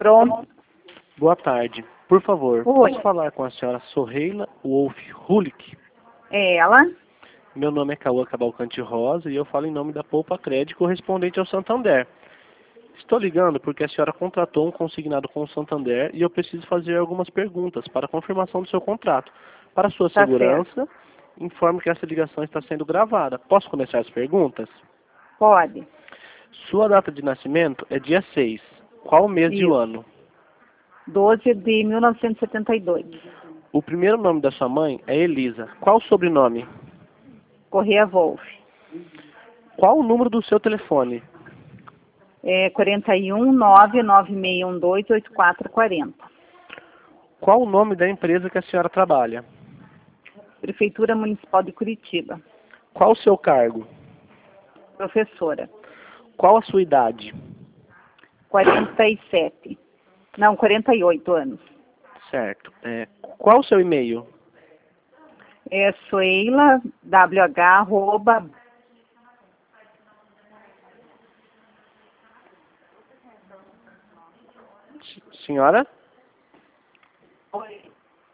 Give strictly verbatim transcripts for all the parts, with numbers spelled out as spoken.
Pronto. Boa tarde. Por favor, Oi. posso falar com a senhora Sorreila Wolf Hulick? É ela? Meu nome é Cauã Cavalcante Rosa e eu falo em nome da Poupa Crédito correspondente ao Santander. Estou ligando porque a senhora contratou um consignado com o Santander e eu preciso fazer algumas perguntas para confirmação do seu contrato. Para sua Tá segurança, informo que essa ligação está sendo gravada. Posso começar as perguntas? Pode. Sua data de nascimento é dia seis. Qual o mês e o Isso. ano? doze de mil novecentos e setenta e dois. O primeiro nome da sua mãe é Elisa. Qual o sobrenome? Correia Wolf. Qual o número do seu telefone? É quarenta e um, nove nove seis um dois, oito quatro quatro zero. Qual o nome da empresa que a senhora trabalha? Prefeitura Municipal de Curitiba. Qual o seu cargo? Professora. Qual a sua idade? quarenta e sete. Não, quarenta e oito anos. Certo. É, qual o seu e-mail? É Soeila, W H, arroba... Senhora? Oi.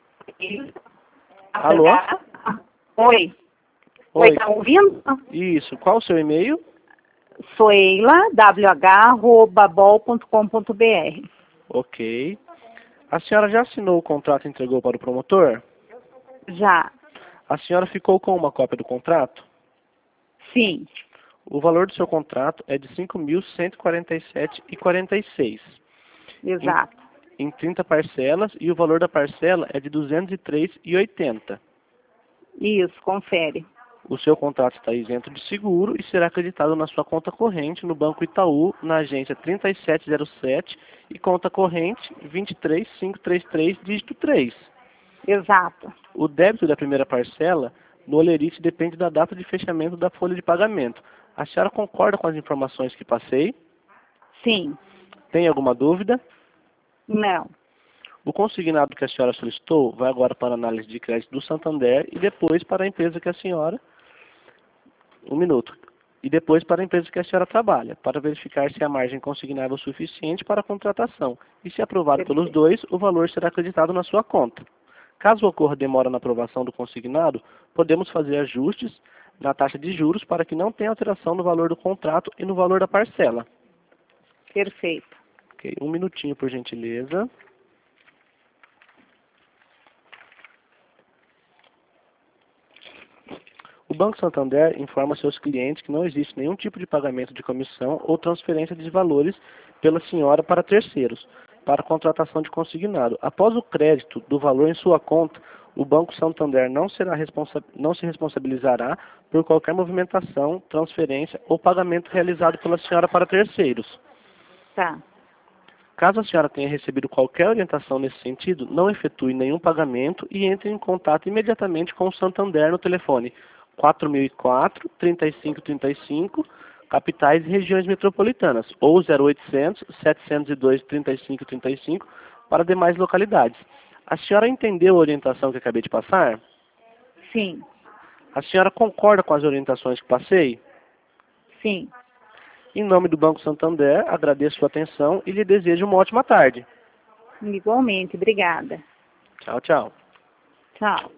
Alô? Oi. Oi, tá ouvindo? Isso. Qual o seu e-mail? Soeila, W H, arroba, bol ponto com ponto B R. Ok. A senhora já assinou o contrato e entregou para o promotor? Já. A senhora ficou com uma cópia do contrato? Sim. O valor do seu contrato é de cinco mil cento e quarenta e sete reais e quarenta e seis centavos. Exato. Em, em trinta parcelas e o valor da parcela é de duzentos e três reais e oitenta centavos. Isso, confere. O seu contrato está isento de seguro e será acreditado na sua conta corrente no Banco Itaú, na agência trinta e sete zero sete e conta corrente vinte e três mil quinhentos e trinta e três, dígito três. Exato. O débito da primeira parcela no Olerite depende da data de fechamento da folha de pagamento. A senhora concorda com as informações que passei? Sim. Tem alguma dúvida? Não. O consignado que a senhora solicitou vai agora para a análise de crédito do Santander e depois para a empresa que a senhora... Um minuto. E depois para a empresa que a senhora trabalha, para verificar se a margem consignável é suficiente para a contratação. E se aprovado Perfeito. pelos dois, o valor será acreditado na sua conta. Caso ocorra demora na aprovação do consignado, podemos fazer ajustes na taxa de juros para que não tenha alteração no valor do contrato e no valor da parcela. Perfeito. Ok, um minutinho por gentileza. O Banco Santander informa a seus clientes que não existe nenhum tipo de pagamento de comissão ou transferência de valores pela senhora para terceiros, para contratação de consignado. Após o crédito do valor em sua conta, o Banco Santander não, será responsa- não se responsabilizará por qualquer movimentação, transferência ou pagamento realizado pela senhora para terceiros. Tá. Caso a senhora tenha recebido qualquer orientação nesse sentido, não efetue nenhum pagamento e entre em contato imediatamente com o Santander no telefone quatro mil e quatro, trinta e cinco trinta e cinco, capitais e regiões metropolitanas, ou zero oitocentos, setecentos e dois, trinta e cinco trinta e cinco para demais localidades. A senhora entendeu a orientação que acabei de passar? Sim. A senhora concorda com as orientações que passei? Sim. Em nome do Banco Santander, agradeço sua atenção e lhe desejo uma ótima tarde. Igualmente. Obrigada. Tchau, tchau. Tchau.